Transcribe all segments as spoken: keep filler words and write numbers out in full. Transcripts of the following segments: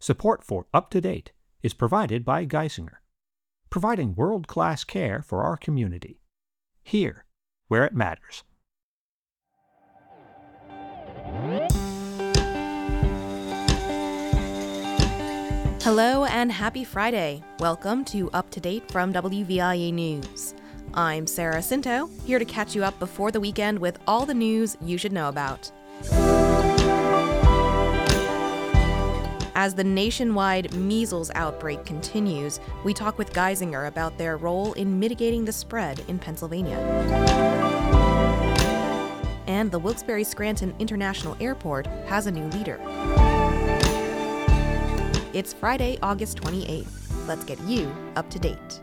Support for Up to Date is provided by Geisinger, providing world-class care for our community, here where it matters. Hello and happy Friday. Welcome to Up to Date from W V I A News. I'm Sarah Cinto, here to catch you up before the weekend with all the news you should know about. As the nationwide measles outbreak continues, we talk with Geisinger about their role in mitigating the spread in Pennsylvania. And the Wilkes-Barre-Scranton International Airport has a new leader. It's Friday, August twenty-eighth. Let's get you up to date.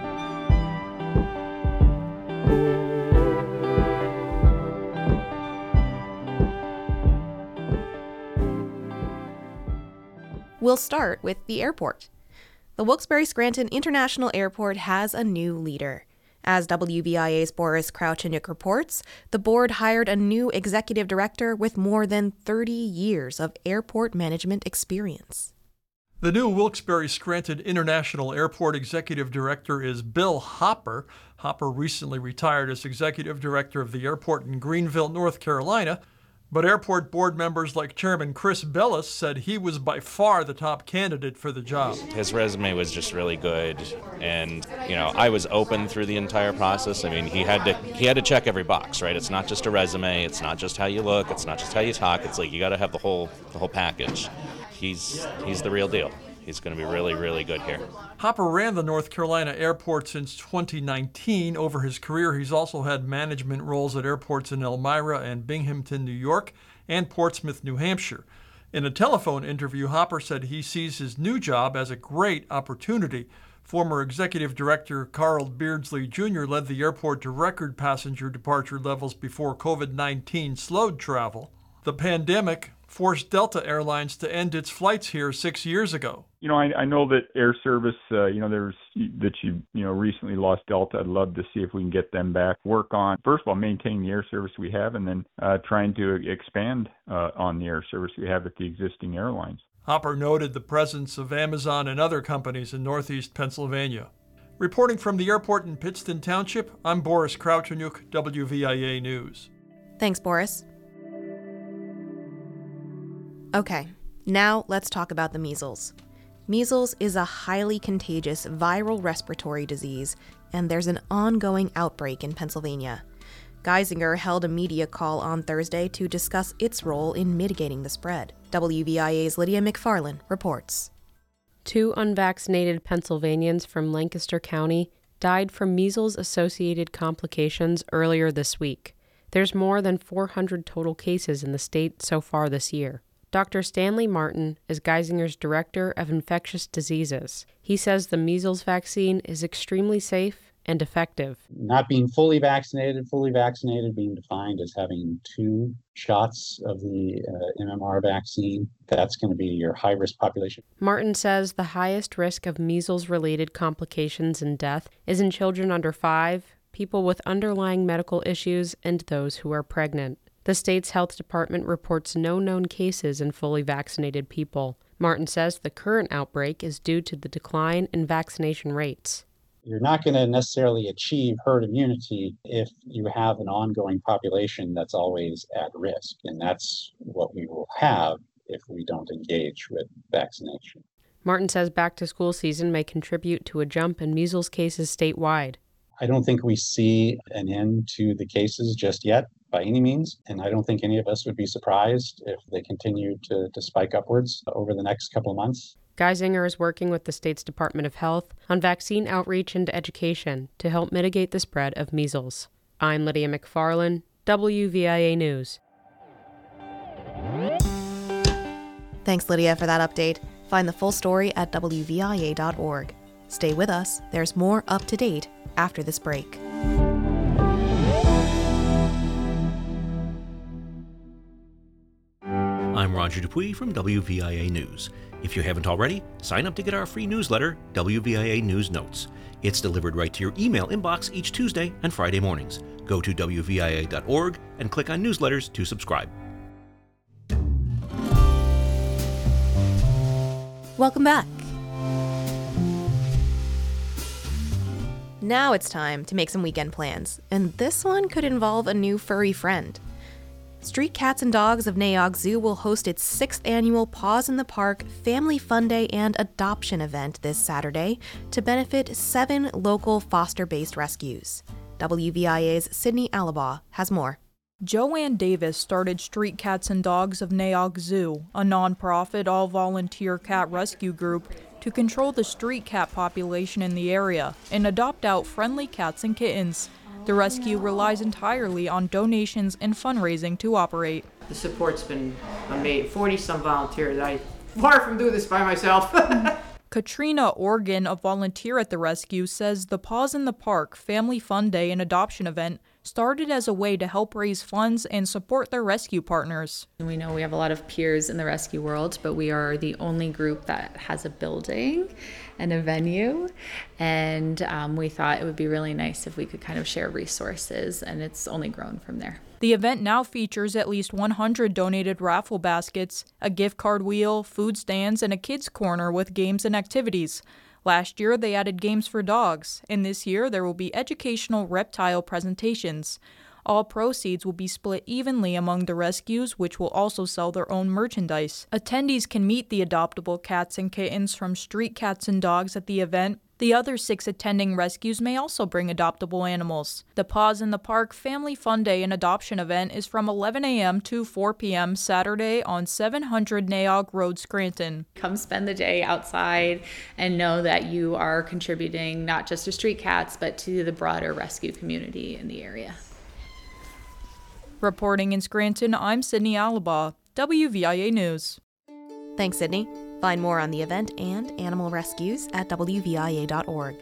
We'll start with the airport. The Wilkes-Barre-Scranton International Airport has a new leader. As W V I A's Boris Krawczyniuk reports, the board hired a new executive director with more than thirty years of airport management experience. The new Wilkes-Barre-Scranton International Airport Executive Director is Bill Hopper. Hopper recently retired as Executive Director of the airport in Greenville, North Carolina. But airport board members like Chairman Chris Bellis said he was by far the top candidate for the job. His resume was just really good, and you know, I was open through the entire process. I mean, he had to he had to check every box, right? It's not just a resume, it's not just how you look, it's not just how you talk. It's like you got to have the whole the whole package. He's he's the real deal. He's going to be really, really good here. Hopper ran the North Carolina airport since twenty nineteen. Over his career, he's also had management roles at airports in Elmira and Binghamton, New York, and Portsmouth, New Hampshire. In a telephone interview, Hopper said he sees his new job as a great opportunity. Former Executive Director Carl Beardsley Junior led the airport to record passenger departure levels before covid nineteen slowed travel. The pandemic forced Delta Airlines to end its flights here six years ago. You know, I, I know that air service, uh, you know, there's that you, you know, recently lost Delta. I'd love to see if we can get them back. Work on, first of all, maintaining the air service we have, and then uh, trying to expand uh, on the air service we have at the existing airlines. Hopper noted the presence of Amazon and other companies in Northeast Pennsylvania. Reporting from the airport in Pittston Township, I'm Boris Krawczyniuk, W V I A News. Thanks, Boris. Okay, now let's talk about the measles. Measles is a highly contagious viral respiratory disease, and there's an ongoing outbreak in Pennsylvania. Geisinger held a media call on Thursday to discuss its role in mitigating the spread. W V I A's Lydia McFarlane reports. Two unvaccinated Pennsylvanians from Lancaster County died from measles-associated complications earlier this week. There's more than four hundred total cases in the state so far this year. Doctor Stanley Martin is Geisinger's Director of Infectious Diseases. He says the measles vaccine is extremely safe and effective. Not being fully vaccinated, fully vaccinated being defined as having two shots of the uh, M M R vaccine, that's going to be your high-risk population. Martin says the highest risk of measles-related complications and death is in children under five, people with underlying medical issues, and those who are pregnant. The state's health department reports no known cases in fully vaccinated people. Martin says the current outbreak is due to the decline in vaccination rates. You're not going to necessarily achieve herd immunity if you have an ongoing population that's always at risk, and that's what we will have if we don't engage with vaccination. Martin says back-to-school season may contribute to a jump in measles cases statewide. I don't think we see an end to the cases just yet, by any means, and I don't think any of us would be surprised if they continue to, to spike upwards over the next couple of months. Geisinger is working with the state's Department of Health on vaccine outreach and education to help mitigate the spread of measles. I'm Lydia McFarlane, W V I A News. Thanks, Lydia, for that update. Find the full story at W V I A dot org. Stay with us. There's more up to date after this break. I'm Roger Dupuis from W V I A News. If you haven't already, sign up to get our free newsletter, W V I A News Notes. It's delivered right to your email inbox each Tuesday and Friday mornings. Go to W V I A dot org and click on newsletters to subscribe. Welcome back. Now it's time to make some weekend plans, and this one could involve a new furry friend. Street Cats and Dogs of Naog Zoo will host its sixth annual Paws in the Park Family Fun Day and Adoption event this Saturday to benefit seven local foster-based rescues. W V I A's Sydney Alibaugh has more. Joanne Davis started Street Cats and Dogs of Naog Zoo, a nonprofit all-volunteer cat rescue group to control the street cat population in the area and adopt out friendly cats and kittens. The rescue relies entirely on donations and fundraising to operate. The support's been amazing. forty-some volunteers. I far from do this by myself. Katrina Organ, a volunteer at the rescue, says the Paws in the Park Family Fun Day and Adoption event started as a way to help raise funds and support their rescue partners. We know we have a lot of peers in the rescue world, but we are the only group that has a building and a venue, and um, we thought it would be really nice if we could kind of share resources, and it's only grown from there. The event now features at least one hundred donated raffle baskets, a gift card wheel, food stands, and a kids' corner with games and activities. Last year, they added games for dogs, and this year there will be educational reptile presentations. All proceeds will be split evenly among the rescues, which will also sell their own merchandise. Attendees can meet the adoptable cats and kittens from Street Cats and Dogs at the event. The other six attending rescues may also bring adoptable animals. The Paws in the Park Family Fun Day and Adoption event is from eleven a.m. to four p.m. Saturday on seven hundred Naog Road, Scranton. Come spend the day outside and know that you are contributing not just to Street Cats, but to the broader rescue community in the area. Reporting in Scranton, I'm Sydney Alibaugh, W V I A News. Thanks, Sydney. Find more on the event and animal rescues at W V I A dot org.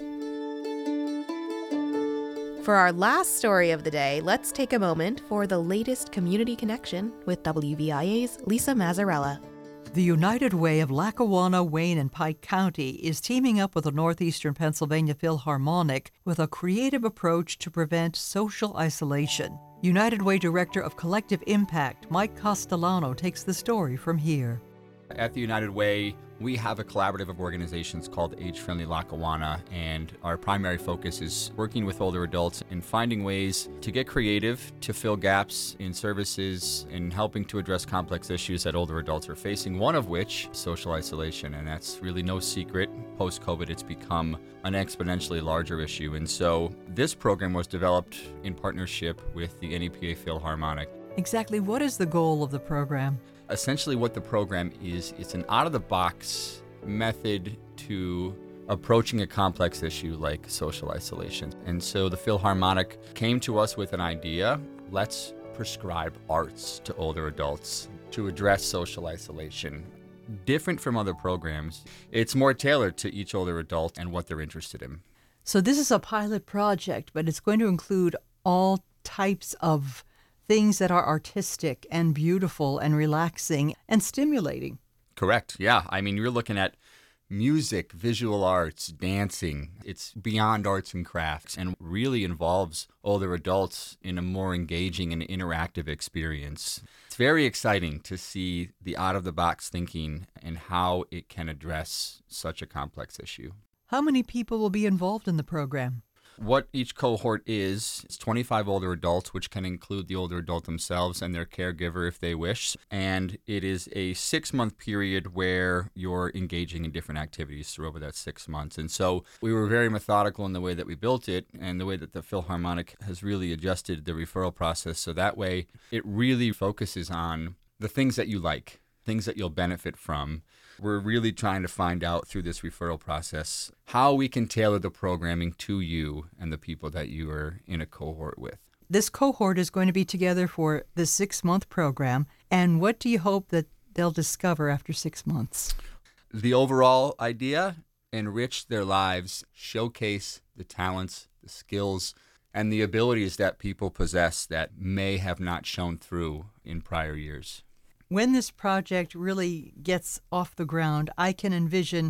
For our last story of the day, let's take a moment for the latest community connection with W V I A's Lisa Mazzarella. The United Way of Lackawanna, Wayne, and Pike County is teaming up with the Northeastern Pennsylvania Philharmonic with a creative approach to prevent social isolation. United Way Director of Collective Impact, Mike Castellano, takes the story from here. At the United Way, we have a collaborative of organizations called Age Friendly Lackawanna, and our primary focus is working with older adults and finding ways to get creative, to fill gaps in services, and helping to address complex issues that older adults are facing, one of which, social isolation, and that's really no secret. Post-COVID, it's become an exponentially larger issue, and so this program was developed in partnership with the N E P A Philharmonic. Exactly what is the goal of the program? Essentially what the program is, it's an out-of-the-box method to approaching a complex issue like social isolation. And so the Philharmonic came to us with an idea: let's prescribe arts to older adults to address social isolation. Different from other programs, it's more tailored to each older adult and what they're interested in. So this is a pilot project, but it's going to include all types of things that are artistic and beautiful and relaxing and stimulating. Correct. Yeah. I mean, you're looking at music, visual arts, dancing. It's beyond arts and crafts and really involves older adults in a more engaging and interactive experience. It's very exciting to see the out-of-the-box thinking and how it can address such a complex issue. How many people will be involved in the program? What each cohort is, it's twenty-five older adults, which can include the older adult themselves and their caregiver if they wish. And it is a six-month period where you're engaging in different activities through over that six months. And so we were very methodical in the way that we built it and the way that the Philharmonic has really adjusted the referral process. So that way it really focuses on the things that you like, things that you'll benefit from. We're really trying to find out through this referral process how we can tailor the programming to you and the people that you are in a cohort with. This cohort is going to be together for the six-month program, and what do you hope that they'll discover after six months? The overall idea: enrich their lives, showcase the talents, the skills, and the abilities that people possess that may have not shown through in prior years. When this project really gets off the ground, I can envision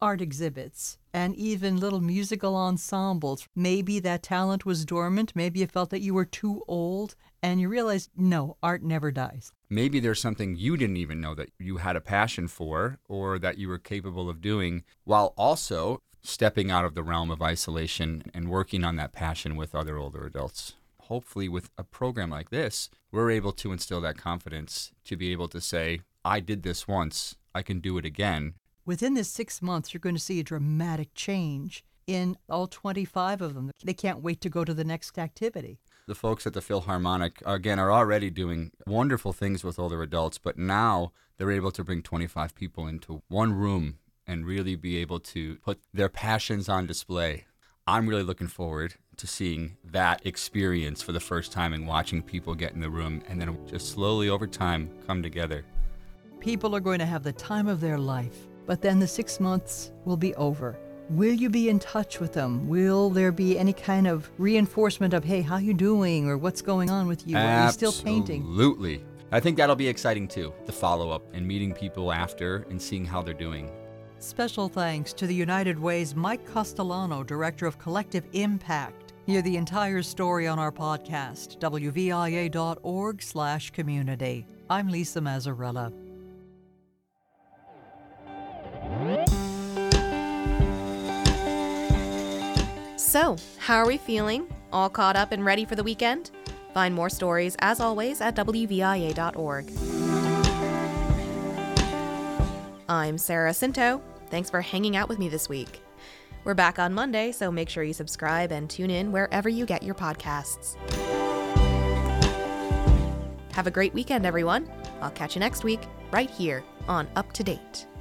art exhibits, and even little musical ensembles. Maybe that talent was dormant. Maybe you felt that you were too old, and you realized, no, art never dies. Maybe there's something you didn't even know that you had a passion for or that you were capable of doing, while also stepping out of the realm of isolation and working on that passion with other older adults. Hopefully with a program like this, we're able to instill that confidence to be able to say, I did this once, I can do it again. Within this six months, you're going to see a dramatic change in all twenty-five of them. They can't wait to go to the next activity. The folks at the Philharmonic, again, are already doing wonderful things with older adults, but now they're able to bring twenty-five people into one room and really be able to put their passions on display. I'm really looking forward to seeing that experience for the first time and watching people get in the room and then just slowly over time come together. People are going to have the time of their life, but then the six months will be over. Will you be in touch with them? Will there be any kind of reinforcement of, hey, how you doing? Or what's going on with you? Are you still painting? Absolutely. I think that'll be exciting too, the follow-up and meeting people after and seeing how they're doing. Special thanks to the United Way's Mike Castellano, Director of Collective Impact. Hear the entire story on our podcast, W V I A dot org slash community. I'm Lisa Mazzarella. So, how are we feeling? All caught up and ready for the weekend? Find more stories, as always, at W V I A dot org. I'm Sarah Cinto. Thanks for hanging out with me this week. We're back on Monday, so make sure you subscribe and tune in wherever you get your podcasts. Have a great weekend, everyone. I'll catch you next week, right here on Up to Date.